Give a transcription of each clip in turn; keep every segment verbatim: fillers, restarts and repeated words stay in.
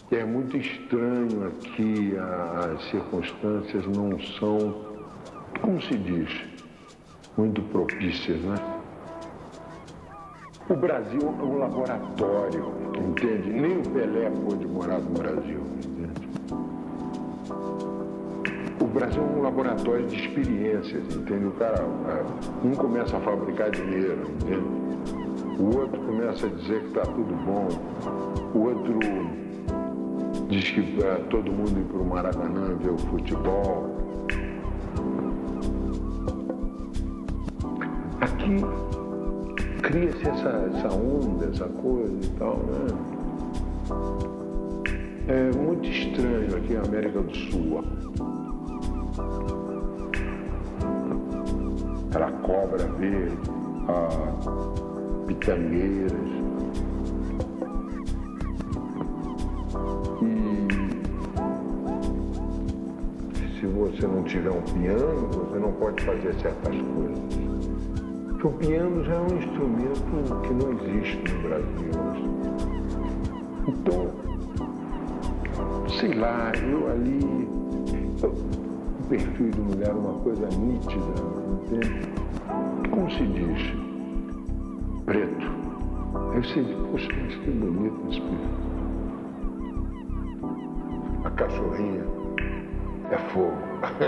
É muito estranho aqui, as circunstâncias não são, como se diz, muito propícias, né? O Brasil é um laboratório, entende? Nem o Pelé pôde morar no Brasil, entende? O Brasil é um laboratório de experiências, entende? O cara, um começa a fabricar dinheiro, entende? O outro começa a dizer que está tudo bom, o outro diz que uh, todo mundo ir para o Maracanã ver o futebol. Aqui cria-se essa, essa onda, essa coisa e tal, né? É muito estranho aqui na América do Sul. Aquela cobra verde, a pitangueiras. Se você não tiver um piano, você não pode fazer certas coisas. Porque o piano já é um instrumento que não existe no Brasil. Então, sei lá, eu ali, eu, o perfil de mulher é uma coisa nítida, entende? Como se diz? Preto. Aí você diz, poxa, mas que bonito esse perfil. A cachorrinha é fogo.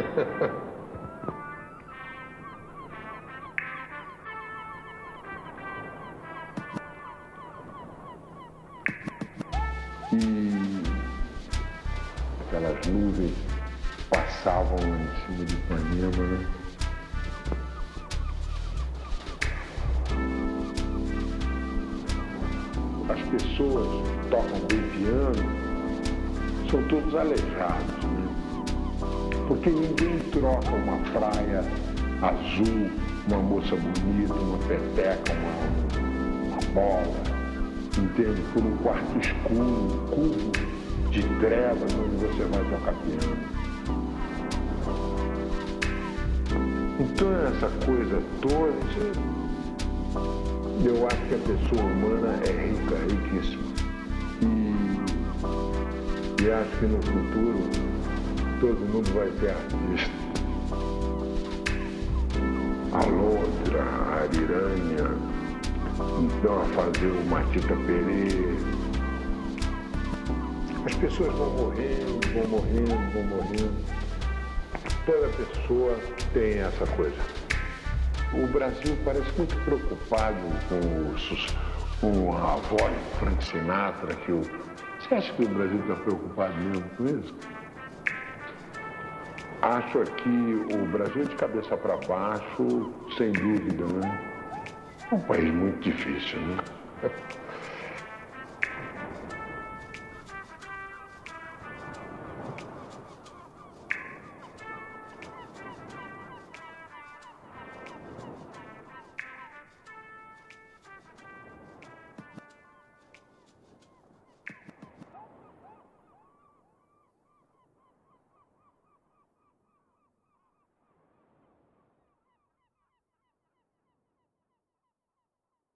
E aquelas nuvens passavam lá em cima de Ipanema, né? As pessoas que tocam bem piano são todos aleijados, né? Porque ninguém troca uma praia azul, uma moça bonita, uma peteca, uma, uma bola, entende? Por um quarto escuro, um cubo de trevas onde você vai tocar piano. Então essa coisa toda, isso, eu acho que a pessoa humana é rica, riquíssima. E, e acho que no futuro todo mundo vai ser artista. A Londra, a Ariranha, então a fazer o Matita Pereira. As pessoas vão morrendo, vão morrendo, vão morrendo. Toda pessoa tem essa coisa. O Brasil parece muito preocupado com, os, com a voz do Frank Sinatra. Que o... Você acha que o Brasil está preocupado mesmo com isso? Acho que o Brasil de cabeça para baixo, sem dúvida, né? É um país muito difícil, né?